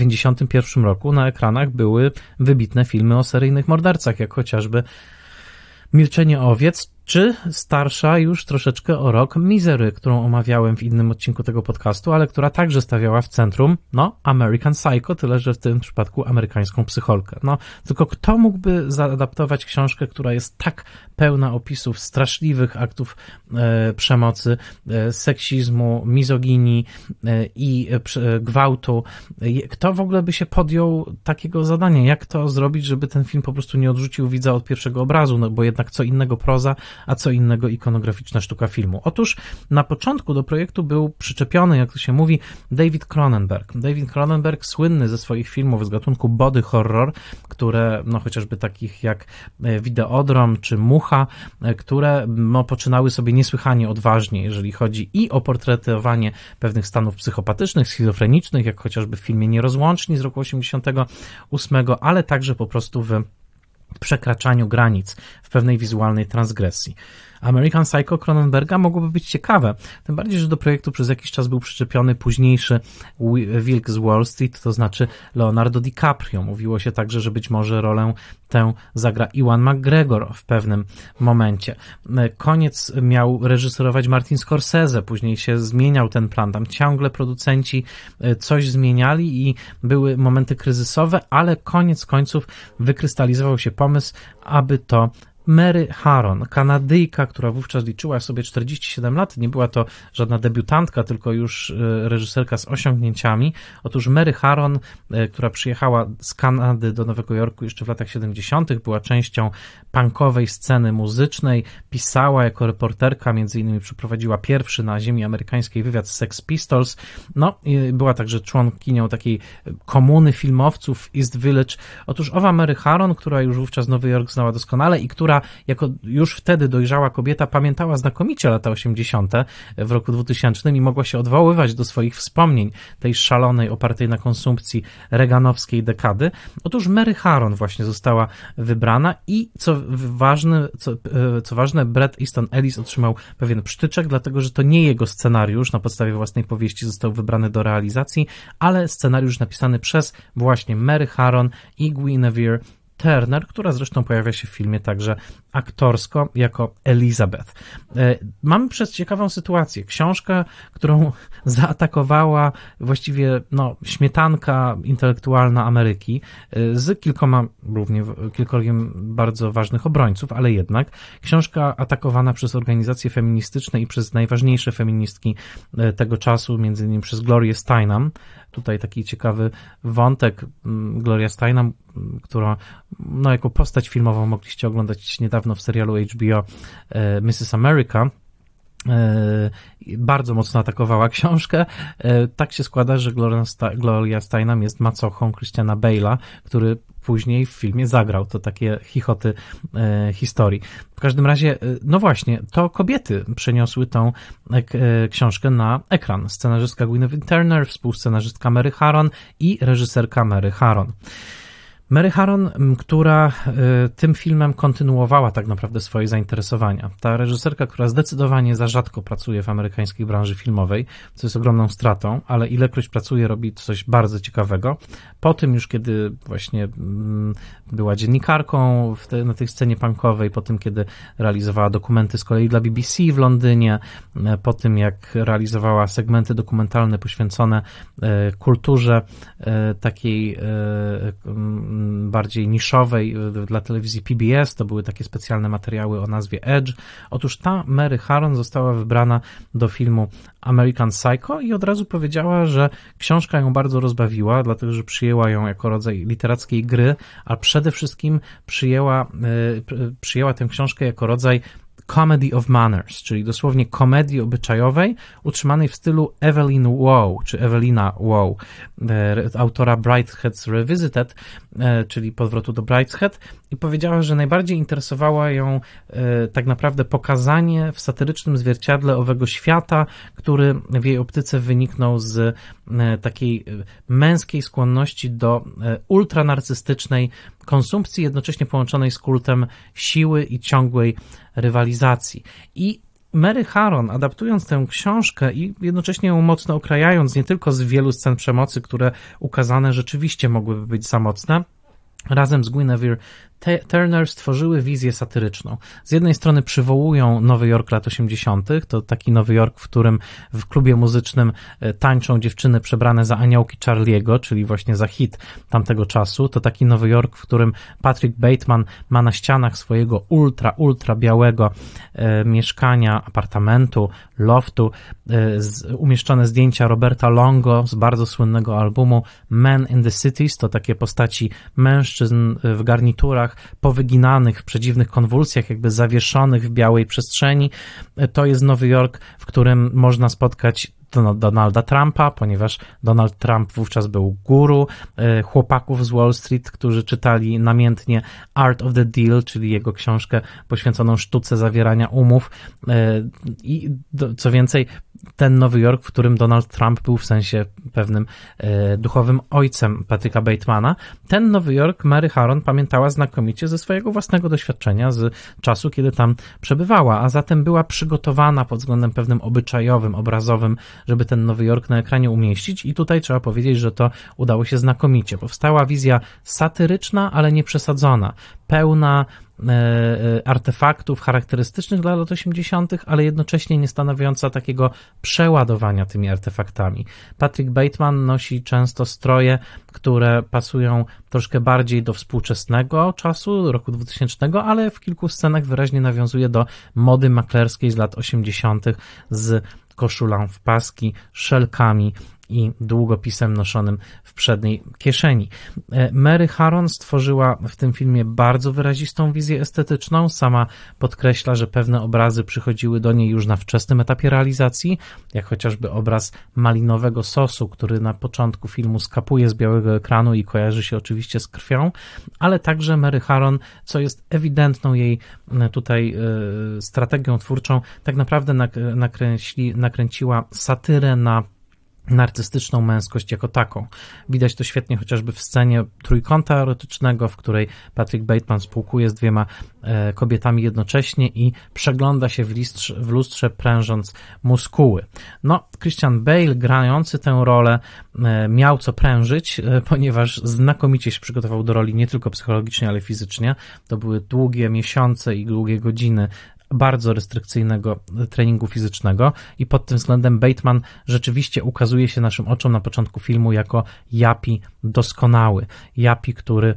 91 roku na ekranach były wybitne filmy o seryjnych mordercach, jak chociażby Milczenie owiec, czy starsza już troszeczkę o rok Misery, którą omawiałem w innym odcinku tego podcastu, ale która także stawiała w centrum, American Psycho, tyle że w tym przypadku amerykańską psycholkę. Tylko kto mógłby zaadaptować książkę, która jest tak pełna opisów straszliwych aktów przemocy, seksizmu, mizoginii i gwałtu? Kto w ogóle by się podjął takiego zadania? Jak to zrobić, żeby ten film po prostu nie odrzucił widza od pierwszego obrazu, bo jednak co innego proza, a co innego ikonograficzna sztuka filmu. Otóż na początku do projektu był przyczepiony, jak to się mówi, David Cronenberg. David Cronenberg, słynny ze swoich filmów z gatunku body horror, które, chociażby takich jak Videodrom czy Mucha, które poczynały sobie niesłychanie odważnie, jeżeli chodzi i o portretowanie pewnych stanów psychopatycznych, schizofrenicznych, jak chociażby w filmie Nierozłączni z roku 88, ale także po prostu w przekraczaniu granic, w pewnej wizualnej transgresji. American Psycho Cronenberga mogłoby być ciekawe, tym bardziej, że do projektu przez jakiś czas był przyczepiony późniejszy wilk z Wall Street, to znaczy Leonardo DiCaprio. Mówiło się także, że być może rolę tę zagra Ewan McGregor w pewnym momencie. Koniec miał reżyserować Martin Scorsese, później się zmieniał ten plan, tam ciągle producenci coś zmieniali i były momenty kryzysowe, ale koniec końców wykrystalizował się pomysł, aby to Mary Harron, Kanadyjka, która wówczas liczyła sobie 47 lat, nie była to żadna debiutantka, tylko już reżyserka z osiągnięciami. Otóż Mary Harron, która przyjechała z Kanady do Nowego Jorku jeszcze w latach 70., była częścią punkowej sceny muzycznej, pisała jako reporterka, między innymi przeprowadziła pierwszy na ziemi amerykańskiej wywiad z Sex Pistols, i była także członkinią takiej komuny filmowców East Village. Otóż owa Mary Harron, która już wówczas Nowy Jork znała doskonale i która jako już wtedy dojrzała kobieta pamiętała znakomicie lata 80. w roku 2000 i mogła się odwoływać do swoich wspomnień tej szalonej, opartej na konsumpcji reaganowskiej dekady. Otóż Mary Harron właśnie została wybrana i co ważne, Bret Easton Ellis otrzymał pewien przytyczek, dlatego że to nie jego scenariusz na podstawie własnej powieści został wybrany do realizacji, ale scenariusz napisany przez właśnie Mary Harron i Guinevere Turner, która zresztą pojawia się w filmie także aktorsko jako Elizabeth. Mamy przez ciekawą sytuację. Książkę, którą zaatakowała właściwie śmietanka intelektualna Ameryki z kilkorgiem bardzo ważnych obrońców, ale jednak książka atakowana przez organizacje feministyczne i przez najważniejsze feministki tego czasu, między innymi przez Glorię Steinem. Tutaj taki ciekawy wątek. Gloria Steinem, która jako postać filmową mogliście oglądać niedawno w serialu HBO Mrs. America, bardzo mocno atakowała książkę. Tak się składa, że Gloria Steinem jest macochą Christiana Bale'a, który później w filmie zagrał. To takie chichoty historii. W każdym razie, właśnie, to kobiety przeniosły tą książkę na ekran. Scenarzystka Guinevere Turner, współscenarzystka Mary Harron i reżyserka Mary Harron. Mary Harron, która tym filmem kontynuowała tak naprawdę swoje zainteresowania. Ta reżyserka, która zdecydowanie za rzadko pracuje w amerykańskiej branży filmowej, co jest ogromną stratą, ale ilekroć pracuje, robi coś bardzo ciekawego. Po tym już, kiedy właśnie była dziennikarką na tej scenie punkowej, po tym, kiedy realizowała dokumenty z kolei dla BBC w Londynie, po tym, jak realizowała segmenty dokumentalne poświęcone kulturze takiej bardziej niszowej dla telewizji PBS, to były takie specjalne materiały o nazwie Edge. Otóż ta Mary Harron została wybrana do filmu American Psycho i od razu powiedziała, że książka ją bardzo rozbawiła, dlatego że przyjęła ją jako rodzaj literackiej gry, a przede wszystkim przyjęła tę książkę jako rodzaj Comedy of Manners, czyli dosłownie komedii obyczajowej, utrzymanej w stylu Evelyn Waugh, czy Ewelina Waugh, autora Brideshead's Revisited, czyli powrotu do Brideshead, i powiedziała, że najbardziej interesowało ją tak naprawdę pokazanie w satyrycznym zwierciadle owego świata, który w jej optyce wyniknął z takiej męskiej skłonności do ultranarcystycznej konsumpcji, jednocześnie połączonej z kultem siły i ciągłej rywalizacji. I Mary Harron, adaptując tę książkę i jednocześnie ją mocno okrajając nie tylko z wielu scen przemocy, które ukazane rzeczywiście mogłyby być za mocne, razem z Guinevere Turner stworzyły wizję satyryczną. Z jednej strony przywołują Nowy Jork lat 80., to taki Nowy Jork, w którym w klubie muzycznym tańczą dziewczyny przebrane za aniołki Charlie'ego, czyli właśnie za hit tamtego czasu. To taki Nowy Jork, w którym Patrick Bateman ma na ścianach swojego ultra białego mieszkania, apartamentu, loftu umieszczone zdjęcia Roberta Longo z bardzo słynnego albumu Men in the Cities. To takie postaci mężczyzn w garniturach, powyginanych w przedziwnych konwulsjach, jakby zawieszonych w białej przestrzeni. To jest Nowy Jork, w którym można spotkać Donalda Trumpa, ponieważ Donald Trump wówczas był guru chłopaków z Wall Street, którzy czytali namiętnie Art of the Deal, czyli jego książkę poświęconą sztuce zawierania umów. I co więcej, ten Nowy Jork, w którym Donald Trump był w sensie pewnym duchowym ojcem Patricka Batemana, ten Nowy Jork Mary Harron pamiętała znakomicie ze swojego własnego doświadczenia, z czasu, kiedy tam przebywała, a zatem była przygotowana pod względem pewnym obyczajowym, obrazowym, żeby ten Nowy Jork na ekranie umieścić, i tutaj trzeba powiedzieć, że to udało się znakomicie. Powstała wizja satyryczna, ale nie przesadzona, pełna artefaktów charakterystycznych dla lat 80., ale jednocześnie nie stanowiąca takiego przeładowania tymi artefaktami. Patrick Bateman nosi często stroje, które pasują troszkę bardziej do współczesnego czasu, roku 2000, ale w kilku scenach wyraźnie nawiązuje do mody maklerskiej z lat 80. z koszulą w paski, szelkami i długopisem noszonym w przedniej kieszeni. Mary Harron stworzyła w tym filmie bardzo wyrazistą wizję estetyczną. Sama podkreśla, że pewne obrazy przychodziły do niej już na wczesnym etapie realizacji, jak chociażby obraz malinowego sosu, który na początku filmu skapuje z białego ekranu i kojarzy się oczywiście z krwią, ale także Mary Harron, co jest ewidentną jej tutaj strategią twórczą, tak naprawdę nakręciła satyrę na narcystyczną męskość jako taką. Widać to świetnie chociażby w scenie trójkąta erotycznego, w której Patrick Bateman spółkuje z dwiema kobietami jednocześnie i przegląda się w lustrze, prężąc muskuły. No, Christian Bale, grający tę rolę, miał co prężyć, ponieważ znakomicie się przygotował do roli nie tylko psychologicznie, ale fizycznie. To były długie miesiące i długie godziny bardzo restrykcyjnego treningu fizycznego i pod tym względem Bateman rzeczywiście ukazuje się naszym oczom na początku filmu jako Japi doskonały. Japi, który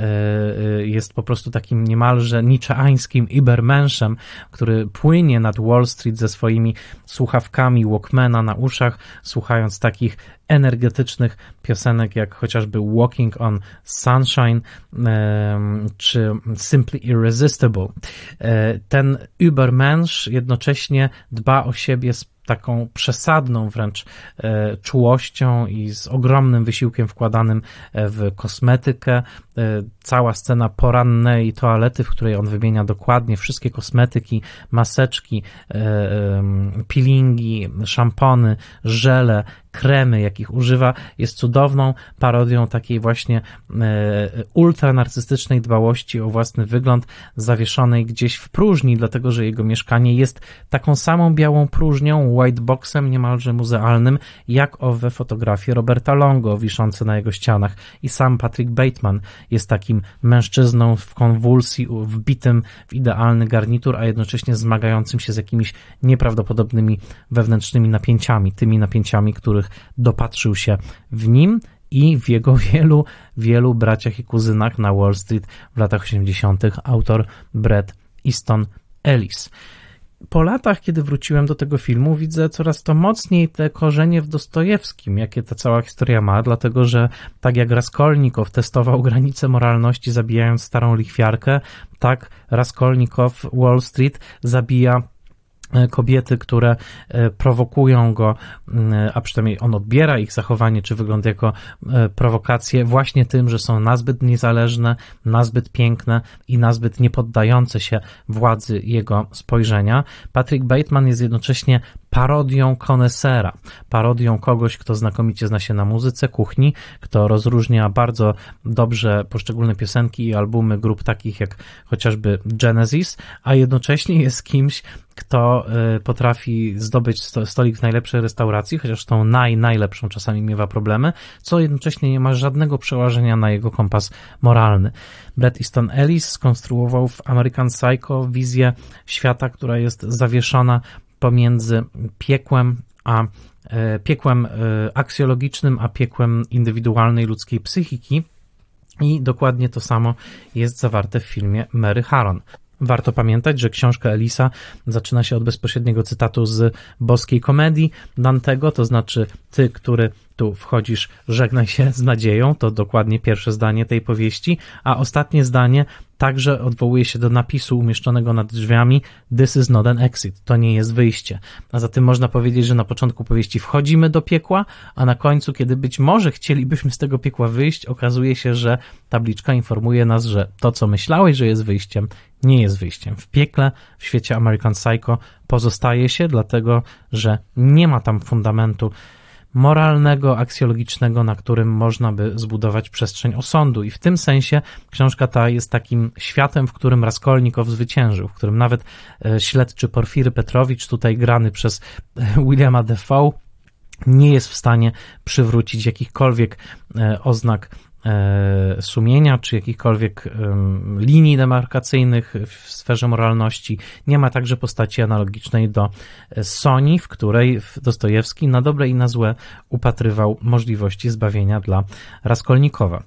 jest po prostu takim niemalże niczeańskim Ibermenszem, który płynie nad Wall Street ze swoimi słuchawkami Walkmana na uszach, słuchając takich energetycznych piosenek jak chociażby Walking on Sunshine czy Simply Irresistible. Ten Übermensch jednocześnie dba o siebie z taką przesadną wręcz czułością i z ogromnym wysiłkiem wkładanym w kosmetykę. Cała scena porannej toalety, w której on wymienia dokładnie wszystkie kosmetyki, maseczki, peelingi, szampony, żele, kremy, jakich używa, jest cudowną parodią takiej właśnie ultranarcystycznej dbałości o własny wygląd, zawieszonej gdzieś w próżni, dlatego że jego mieszkanie jest taką samą białą próżnią, white boxem niemalże muzealnym, jak owe fotografie Roberta Longo wiszące na jego ścianach. I sam Patrick Bateman jest takim mężczyzną w konwulsji, wbitym w idealny garnitur, a jednocześnie zmagającym się z jakimiś nieprawdopodobnymi wewnętrznymi napięciami, tymi napięciami, których dopatrzył się w nim i w jego wielu braciach i kuzynach na Wall Street w latach 80. autor Bret Easton Ellis. po latach, kiedy wróciłem do tego filmu, widzę coraz to mocniej te korzenie w Dostojewskim, jakie ta cała historia ma, dlatego że tak jak Raskolnikow testował granice moralności, zabijając starą lichwiarkę, tak Raskolnikow Wall Street zabija kobiety, które prowokują go, a przynajmniej on odbiera ich zachowanie czy wygląd jako prowokację właśnie tym, że są nazbyt niezależne, nazbyt piękne i nazbyt niepoddające się władzy jego spojrzenia. Patrick Bateman jest jednocześnie parodią konesera, parodią kogoś, kto znakomicie zna się na muzyce, kuchni, kto rozróżnia bardzo dobrze poszczególne piosenki i albumy grup takich jak chociażby Genesis, a jednocześnie jest kimś, kto potrafi zdobyć stolik w najlepszej restauracji, chociaż tą najlepszą czasami miewa problemy, co jednocześnie nie ma żadnego przełożenia na jego kompas moralny. Bret Easton Ellis skonstruował w American Psycho wizję świata, która jest zawieszona pomiędzy piekłem aksjologicznym, a piekłem indywidualnej ludzkiej psychiki i dokładnie to samo jest zawarte w filmie Mary Harron. Warto pamiętać, że książka Ellisa zaczyna się od bezpośredniego cytatu z boskiej komedii Dantego, to znaczy ty, który tu wchodzisz, żegnaj się z nadzieją, to dokładnie pierwsze zdanie tej powieści, a ostatnie zdanie także odwołuje się do napisu umieszczonego nad drzwiami This is not an exit, to nie jest wyjście. A zatem można powiedzieć, że na początku powieści wchodzimy do piekła, a na końcu, kiedy być może chcielibyśmy z tego piekła wyjść, okazuje się, że tabliczka informuje nas, że to, co myślałeś, że jest wyjściem, nie jest wyjściem. W piekle, w świecie American Psycho pozostaje się, dlatego że nie ma tam fundamentu moralnego, aksjologicznego, na którym można by zbudować przestrzeń osądu. I w tym sensie książka ta jest takim światem, w którym Raskolnikow zwyciężył, w którym nawet śledczy Porfiry Petrowicz, tutaj grany przez Williama Dafoe, nie jest w stanie przywrócić jakichkolwiek oznak sumienia, czy jakichkolwiek linii demarkacyjnych w sferze moralności. Nie ma także postaci analogicznej do Soni, w której Dostojewski na dobre i na złe upatrywał możliwości zbawienia dla Raskolnikowa.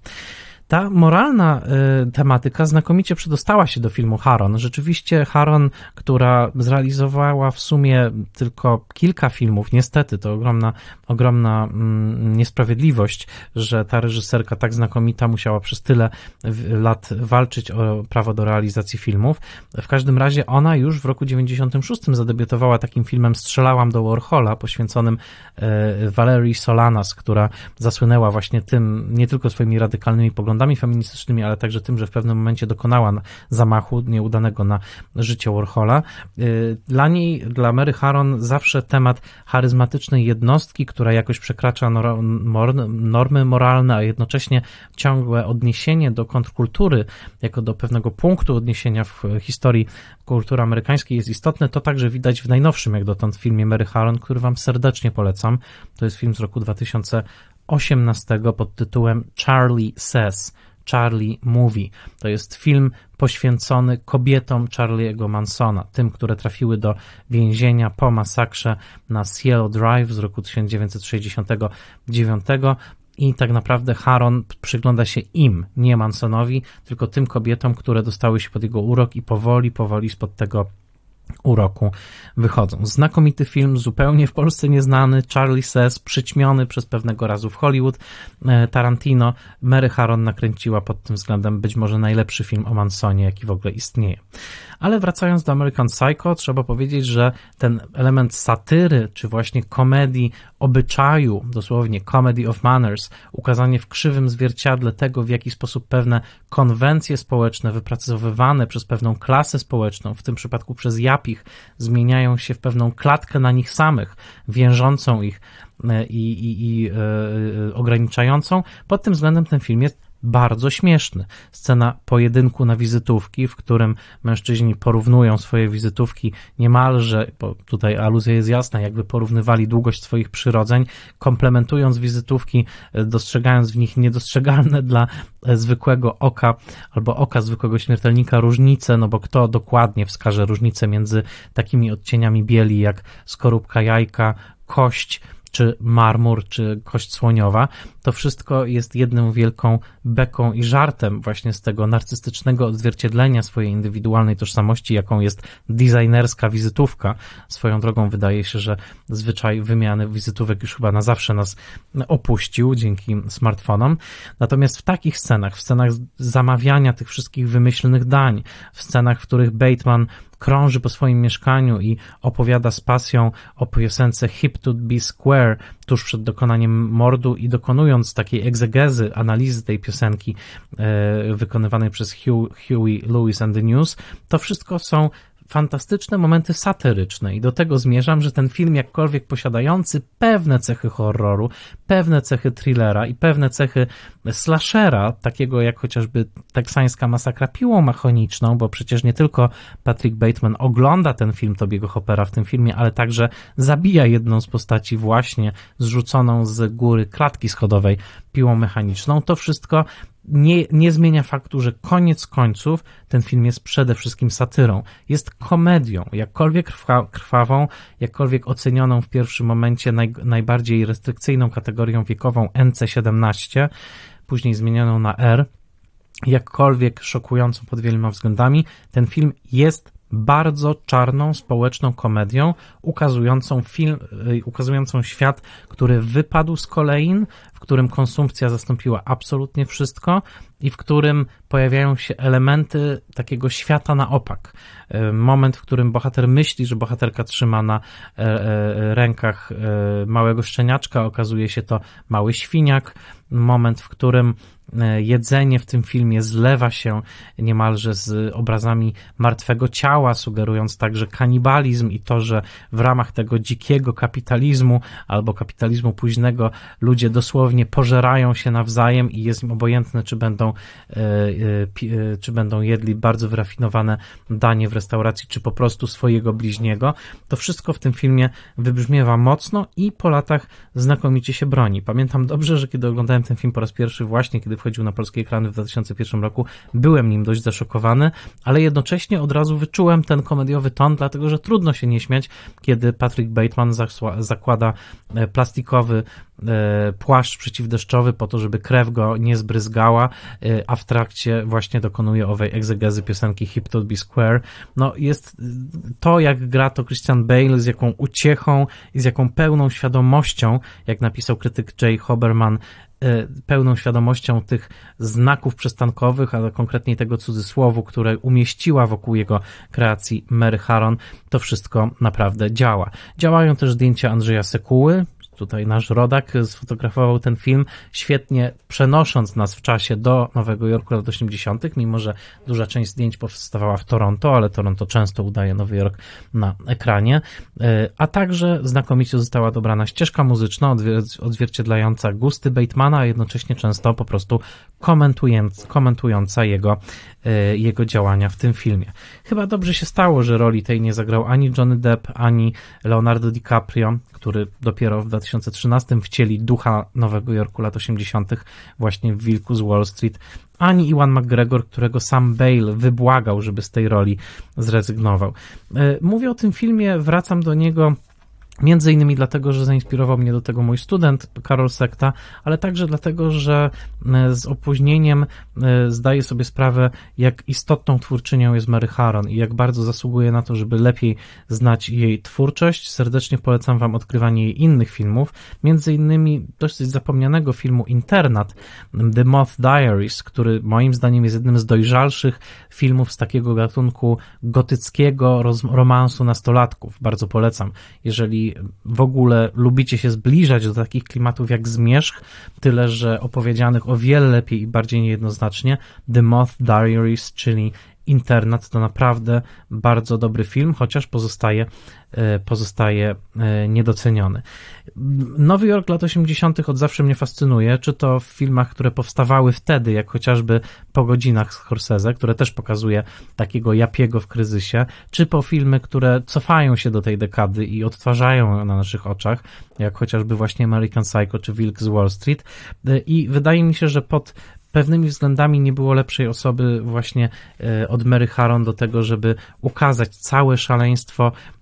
Ta moralna tematyka znakomicie przedostała się do filmu Harron. Rzeczywiście Harron, która zrealizowała w sumie tylko kilka filmów, niestety to ogromna niesprawiedliwość, że ta reżyserka tak znakomita musiała przez tyle lat walczyć o prawo do realizacji filmów. W każdym razie ona już w roku 96 zadebiutowała takim filmem Strzelałam do Warhola, poświęconym Valerii Solanas, która zasłynęła właśnie tym, nie tylko swoimi radykalnymi poglądami feministycznymi, ale także tym, że w pewnym momencie dokonała zamachu nieudanego na życie Warhola. Dla niej, dla Mary Harron zawsze temat charyzmatycznej jednostki, która jakoś przekracza normy moralne, a jednocześnie ciągłe odniesienie do kontrkultury, jako do pewnego punktu odniesienia w historii kultury amerykańskiej jest istotne. To także widać w najnowszym jak dotąd filmie Mary Harron, który wam serdecznie polecam. To jest film z roku 2018 pod tytułem Charlie Says, Charlie Mówi. To jest film poświęcony kobietom Charlie'ego Mansona, tym, które trafiły do więzienia po masakrze na Cielo Drive z roku 1969 i tak naprawdę Harron przygląda się im, nie Mansonowi, tylko tym kobietom, które dostały się pod jego urok i powoli spod tego uroku wychodzą. Znakomity film, zupełnie w Polsce nieznany, Charlie Says, przyćmiony przez pewnego razu w Hollywood. Tarantino, Mary Harron nakręciła pod tym względem być może najlepszy film o Mansonie, jaki w ogóle istnieje. Ale wracając do American Psycho, trzeba powiedzieć, że ten element satyry, czy właśnie komedii obyczaju, dosłownie comedy of manners, ukazanie w krzywym zwierciadle tego, w jaki sposób pewne konwencje społeczne wypracowywane przez pewną klasę społeczną, w tym przypadku przez japich, zmieniają się w pewną klatkę na nich samych, wiążącą ich i ograniczającą. Pod tym względem ten film jest bardzo śmieszny. Scena pojedynku na wizytówki, w którym mężczyźni porównują swoje wizytówki niemalże, bo tutaj aluzja jest jasna, jakby porównywali długość swoich przyrodzeń, komplementując wizytówki, dostrzegając w nich niedostrzegalne dla zwykłego oka albo oka zwykłego śmiertelnika różnice, no bo kto dokładnie wskaże różnicę między takimi odcieniami bieli jak skorupka jajka, kość, czy marmur, czy kość słoniowa, to wszystko jest jedną wielką beką i żartem właśnie z tego narcystycznego odzwierciedlenia swojej indywidualnej tożsamości, jaką jest designerska wizytówka. Swoją drogą wydaje się, że zwyczaj wymiany wizytówek już chyba na zawsze nas opuścił dzięki smartfonom. Natomiast w takich scenach, w scenach zamawiania tych wszystkich wymyślnych dań, w scenach, w których Bateman krąży po swoim mieszkaniu i opowiada z pasją o piosence Hip to be Square tuż przed dokonaniem mordu i dokonując takiej egzegezy, analizy tej piosenki wykonywanej przez Huey Lewis and the News, to wszystko są fantastyczne momenty satyryczne i do tego zmierzam, że ten film, jakkolwiek posiadający pewne cechy horroru, pewne cechy thrillera i pewne cechy slashera, takiego jak chociażby teksańska masakra piłą mechaniczną, bo przecież nie tylko Patrick Bateman ogląda ten film Tobiego Hoppera w tym filmie, ale także zabija jedną z postaci właśnie zrzuconą z góry klatki schodowej piłą mechaniczną, to wszystko nie zmienia faktu, że koniec końców ten film jest przede wszystkim satyrą. Jest komedią, jakkolwiek krwawą, jakkolwiek ocenioną w pierwszym momencie najbardziej restrykcyjną kategorią wiekową NC-17, później zmienioną na R, jakkolwiek szokującą pod wieloma względami. Ten film jest bardzo czarną, społeczną komedią, ukazującą świat, który wypadł z kolein, w którym konsumpcja zastąpiła absolutnie wszystko i w którym pojawiają się elementy takiego świata na opak. Moment, w którym bohater myśli, że bohaterka trzyma na rękach małego szczeniaczka, okazuje się to mały świniak. Moment, w którym jedzenie w tym filmie zlewa się niemalże z obrazami martwego ciała, sugerując także kanibalizm i to, że w ramach tego dzikiego kapitalizmu albo kapitalizmu późnego ludzie dosłownie pożerają się nawzajem i jest im obojętne, czy będą jedli bardzo wyrafinowane danie w restauracji, czy po prostu swojego bliźniego. To wszystko w tym filmie wybrzmiewa mocno i po latach znakomicie się broni. Pamiętam dobrze, że kiedy oglądałem ten film po raz pierwszy, właśnie kiedy wchodził na polskie ekrany w 2001 roku, byłem nim dość zaszokowany, ale jednocześnie od razu wyczułem ten komediowy ton, dlatego że trudno się nie śmiać, kiedy Patrick Bateman zakłada plastikowy płaszcz przeciwdeszczowy po to, żeby krew go nie zbryzgała, a w trakcie właśnie dokonuje owej egzegezy piosenki Hip to be Square. No jest to, jak gra to Christian Bale, z jaką uciechą i z jaką pełną świadomością, jak napisał krytyk Jay Hoberman, pełną świadomością tych znaków przystankowych, ale konkretnie tego cudzysłowu, które umieściła wokół jego kreacji Mary Harron, to wszystko naprawdę działa. Działają też zdjęcia Andrzeja Sekuły. Tutaj nasz rodak sfotografował ten film, świetnie przenosząc nas w czasie do Nowego Jorku lat 80., mimo że duża część zdjęć powstawała w Toronto, ale Toronto często udaje Nowy Jork na ekranie, a także znakomicie została dobrana ścieżka muzyczna odzwierciedlająca gusty Batemana, a jednocześnie często po prostu komentująca jego działania w tym filmie. Chyba dobrze się stało, że roli tej nie zagrał ani Johnny Depp, ani Leonardo DiCaprio, który dopiero w 2013 wcieli ducha Nowego Jorku lat 80. właśnie w Wilku z Wall Street, ani Ewan McGregor, którego sam Bale wybłagał, żeby z tej roli zrezygnował. Mówię o tym filmie, wracam do niego między innymi dlatego, że zainspirował mnie do tego mój student Karol Sekta, ale także dlatego, że z opóźnieniem zdaję sobie sprawę, jak istotną twórczynią jest Mary Harron i jak bardzo zasługuje na to, żeby lepiej znać jej twórczość. Serdecznie polecam wam odkrywanie jej innych filmów, między innymi dosyć zapomnianego filmu Internat, The Moth Diaries, który moim zdaniem jest jednym z dojrzalszych filmów z takiego gatunku gotyckiego romansu nastolatków. Bardzo polecam. Jeżeli w ogóle lubicie się zbliżać do takich klimatów jak Zmierzch, tyle że opowiedzianych o wiele lepiej i bardziej niejednoznacznie, The Moth Diaries, czyli Internat, to naprawdę bardzo dobry film, chociaż pozostaje niedoceniony. Nowy Jork lat 80. od zawsze mnie fascynuje, czy to w filmach, które powstawały wtedy, jak chociażby Po godzinach Scorsese, które też pokazuje takiego Japiego w kryzysie, czy po filmy, które cofają się do tej dekady i odtwarzają na naszych oczach, jak chociażby właśnie American Psycho czy Wilk z Wall Street. I wydaje mi się, że pod pewnymi względami nie było lepszej osoby właśnie od Mary Harron do tego, żeby ukazać całe szaleństwo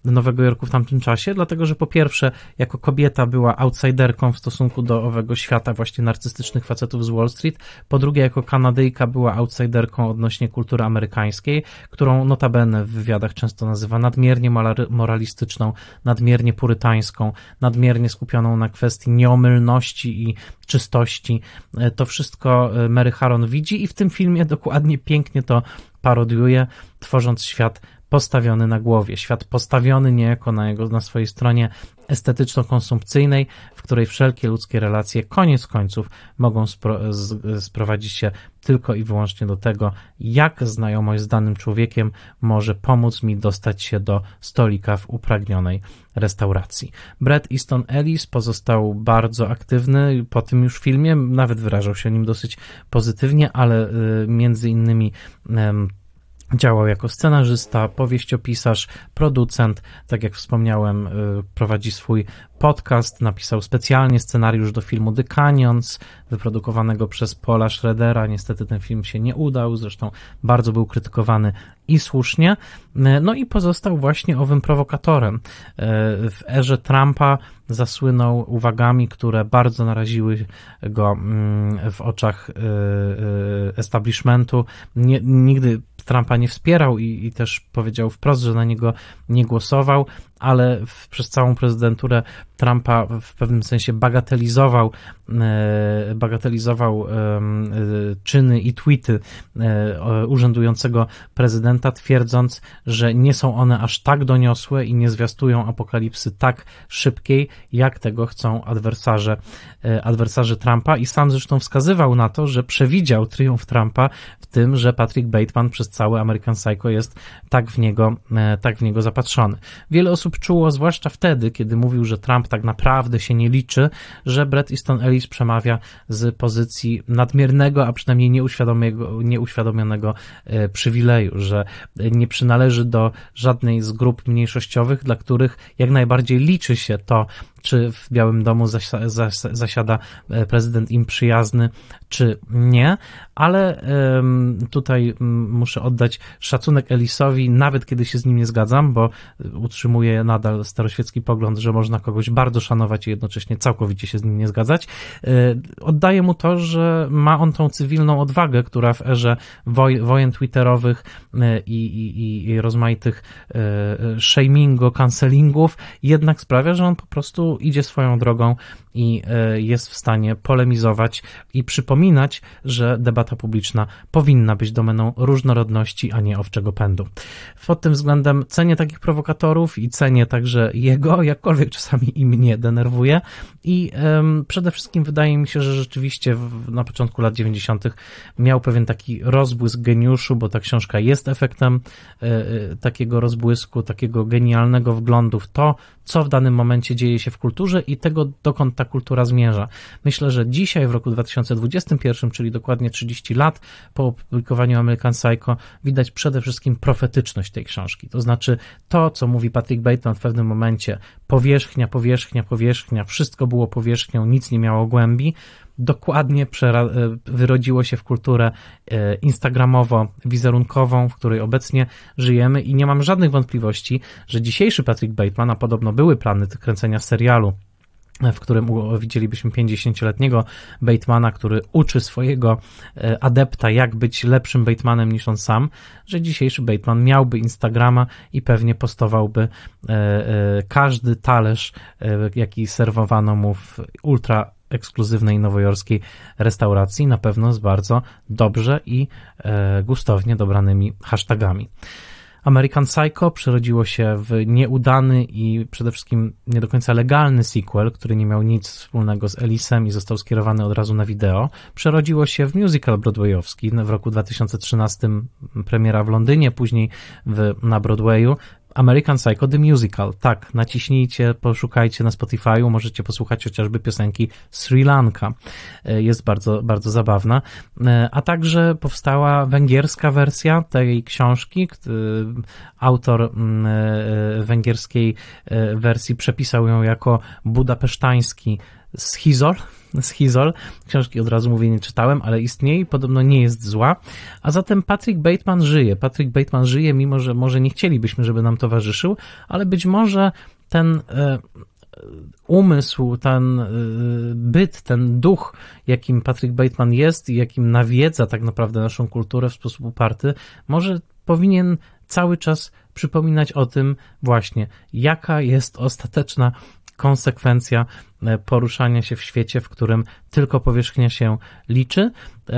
Nowego Jorku w tamtym czasie, dlatego że po pierwsze, jako kobieta była outsiderką w stosunku do owego świata właśnie narcystycznych facetów z Wall Street, po drugie, jako Kanadyjka była outsiderką odnośnie kultury amerykańskiej, którą notabene w wywiadach często nazywa nadmiernie moralistyczną, nadmiernie purytańską, nadmiernie skupioną na kwestii nieomylności i czystości. To wszystko Mary Harron widzi i w tym filmie dokładnie pięknie to parodiuje, tworząc świat postawiony na głowie, świat postawiony niejako na swojej stronie estetyczno-konsumpcyjnej, w której wszelkie ludzkie relacje koniec końców mogą sprowadzić się tylko i wyłącznie do tego, jak znajomość z danym człowiekiem może pomóc mi dostać się do stolika w upragnionej restauracji. Bret Easton Ellis pozostał bardzo aktywny po tym już filmie, nawet wyrażał się o nim dosyć pozytywnie, ale między innymi działał jako scenarzysta, powieściopisarz, producent, tak jak wspomniałem, prowadzi swój podcast, napisał specjalnie scenariusz do filmu The Canyons, wyprodukowanego przez Paula Schroedera. Niestety ten film się nie udał, zresztą bardzo był krytykowany i słusznie. No i pozostał właśnie owym prowokatorem. W erze Trumpa zasłynął uwagami, które bardzo naraziły go w oczach establishmentu. Nigdy Trumpa nie wspierał i też powiedział wprost, że na niego nie głosował, ale przez całą prezydenturę Trumpa w pewnym sensie bagatelizował czyny i tweety urzędującego prezydenta, twierdząc, że nie są one aż tak doniosłe i nie zwiastują apokalipsy tak szybkiej, jak tego chcą adwersarze Trumpa, i sam zresztą wskazywał na to, że przewidział triumf Trumpa w tym, że Patrick Bateman przez cały American Psycho jest tak w niego zapatrzony. Wiele osób czuło, zwłaszcza wtedy, kiedy mówił, że Trump tak naprawdę się nie liczy, że Bret Easton Ellis przemawia z pozycji nadmiernego, a przynajmniej nieuświadomionego przywileju, że nie przynależy do żadnej z grup mniejszościowych, dla których jak najbardziej liczy się to, czy w Białym Domu zasiada prezydent im przyjazny, czy nie, ale tutaj muszę oddać szacunek Ellisowi, nawet kiedy się z nim nie zgadzam, bo utrzymuję nadal staroświecki pogląd, że można kogoś bardzo szanować i jednocześnie całkowicie się z nim nie zgadzać. Oddaję mu to, że ma on tą cywilną odwagę, która w erze wojen twitterowych i rozmaitych shamingo-cancelingów jednak sprawia, że on po prostu idzie swoją drogą i jest w stanie polemizować i przypominać, że debata publiczna powinna być domeną różnorodności, a nie owczego pędu. Pod tym względem cenię takich prowokatorów i cenię także jego, jakkolwiek czasami i mnie denerwuje, i przede wszystkim wydaje mi się, że rzeczywiście na początku lat 90. miał pewien taki rozbłysk geniuszu, bo ta książka jest efektem takiego rozbłysku, takiego genialnego wglądu w to, co w danym momencie dzieje się w kulturze i tego, dokąd ta kultura zmierza. Myślę, że dzisiaj, w roku 2021, czyli dokładnie 30 lat po opublikowaniu American Psycho, widać przede wszystkim profetyczność tej książki. To znaczy to, co mówi Patrick Bateman w pewnym momencie, powierzchnia, wszystko było powierzchnią, nic nie miało głębi, dokładnie wyrodziło się w kulturę instagramowo-wizerunkową, w której obecnie żyjemy, i nie mam żadnych wątpliwości, że dzisiejszy Patrick Bateman, a podobno były plany kręcenia serialu, w którym widzielibyśmy 50-letniego Batemana, który uczy swojego adepta, jak być lepszym Batemanem niż on sam, że dzisiejszy Bateman miałby Instagrama i pewnie postowałby każdy talerz, jaki serwowano mu w ultra ekskluzywnej nowojorskiej restauracji, na pewno z bardzo dobrze i gustownie dobranymi hashtagami. American Psycho przerodziło się w nieudany i przede wszystkim nie do końca legalny sequel, który nie miał nic wspólnego z Ellisem i został skierowany od razu na wideo. Przerodziło się w musical broadwayowski. W roku 2013 premiera w Londynie, później na Broadwayu. American Psycho The Musical. Tak, naciśnijcie, poszukajcie na Spotify'u, możecie posłuchać chociażby piosenki Sri Lanka. Jest bardzo, bardzo zabawna. A także powstała węgierska wersja tej książki. Autor węgierskiej wersji przepisał ją jako budapesztański Schizol. Książki od razu mówię, nie czytałem, ale istnieje i podobno nie jest zła. A zatem Patrick Bateman żyje. Patrick Bateman żyje, mimo że może nie chcielibyśmy, żeby nam towarzyszył, ale być może ten umysł, ten byt, ten duch, jakim Patrick Bateman jest i jakim nawiedza tak naprawdę naszą kulturę w sposób uparty, może powinien cały czas przypominać o tym właśnie, jaka jest ostateczna konsekwencja poruszania się w świecie, w którym tylko powierzchnia się liczy.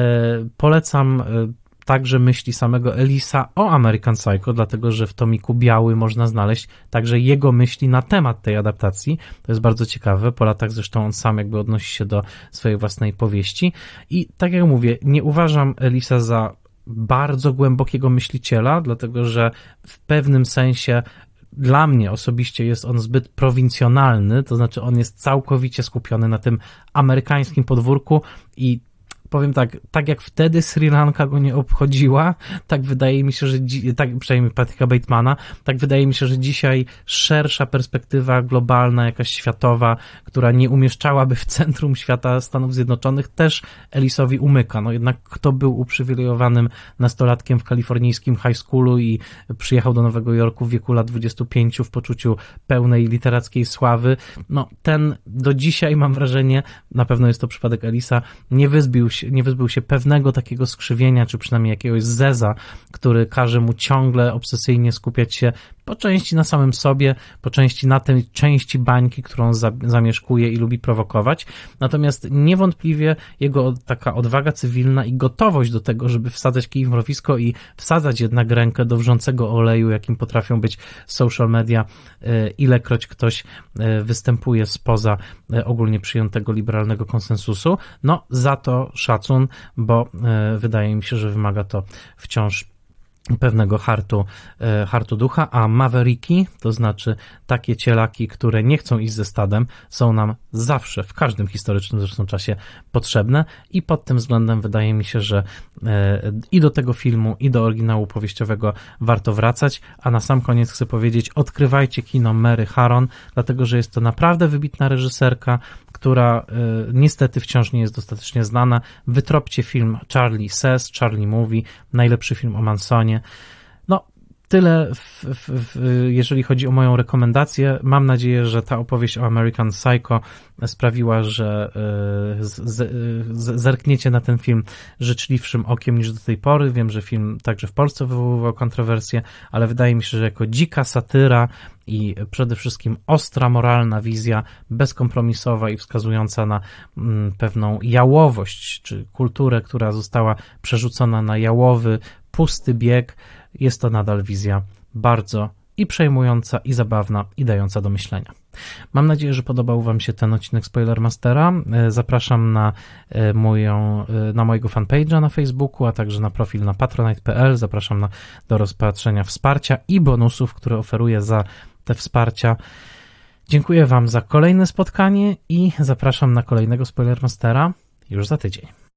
Polecam także myśli samego Ellisa o American Psycho, dlatego że w tomiku biały można znaleźć także jego myśli na temat tej adaptacji. To jest bardzo ciekawe. Po latach zresztą on sam jakby odnosi się do swojej własnej powieści. I tak jak mówię, nie uważam Ellisa za bardzo głębokiego myśliciela, dlatego że w pewnym sensie dla mnie osobiście jest on zbyt prowincjonalny, to znaczy on jest całkowicie skupiony na tym amerykańskim podwórku i powiem tak jak wtedy Sri Lanka go nie obchodziła, tak wydaje mi się, że tak przynajmniej Patricka Batemana, tak wydaje mi się, że dzisiaj szersza perspektywa globalna, jakaś światowa, która nie umieszczałaby w centrum świata Stanów Zjednoczonych, też Ellisowi umyka. No jednak kto był uprzywilejowanym nastolatkiem w kalifornijskim high schoolu i przyjechał do Nowego Jorku w wieku lat 25 w poczuciu pełnej literackiej sławy, no ten do dzisiaj mam wrażenie, na pewno jest to przypadek Ellisa, nie wyzbył się pewnego takiego skrzywienia, czy przynajmniej jakiegoś zeza, który każe mu ciągle obsesyjnie skupiać się po części na samym sobie, po części na tej części bańki, którą zamieszkuje i lubi prowokować. Natomiast niewątpliwie jego taka odwaga cywilna i gotowość do tego, żeby wsadzać kij w mrowisko i wsadzać jednak rękę do wrzącego oleju, jakim potrafią być social media, ilekroć ktoś występuje spoza ogólnie przyjętego liberalnego konsensusu. No, za to szacun, bo wydaje mi się, że wymaga to wciąż pewnego hartu ducha, a mavericki, to znaczy takie cielaki, które nie chcą iść ze stadem, są nam zawsze, w każdym historycznym zresztą czasie potrzebne i pod tym względem wydaje mi się, że i do tego filmu, i do oryginału powieściowego warto wracać, a na sam koniec chcę powiedzieć, odkrywajcie kino Mary Harron, dlatego, że jest to naprawdę wybitna reżyserka, która niestety wciąż nie jest dostatecznie znana. Wytropcie film Charlie Says, Charlie Mówi, najlepszy film o Mansonie. No, tyle jeżeli chodzi o moją rekomendację. Mam nadzieję, że ta opowieść o American Psycho sprawiła, że zerkniecie na ten film życzliwszym okiem niż do tej pory. Wiem, że film także w Polsce wywoływał kontrowersje, ale wydaje mi się, że jako dzika satyra i przede wszystkim ostra, moralna wizja, bezkompromisowa i wskazująca na pewną jałowość, czy kulturę, która została przerzucona na jałowy, pusty bieg, jest to nadal wizja bardzo i przejmująca, i zabawna, i dająca do myślenia. Mam nadzieję, że podobał Wam się ten odcinek Spoilermastera. Zapraszam na mojego fanpage'a na Facebooku, a także na profil na patronite.pl. Zapraszam do rozpatrzenia wsparcia i bonusów, które oferuję za te wsparcia. Dziękuję Wam za kolejne spotkanie i zapraszam na kolejnego Spoilermastera już za tydzień.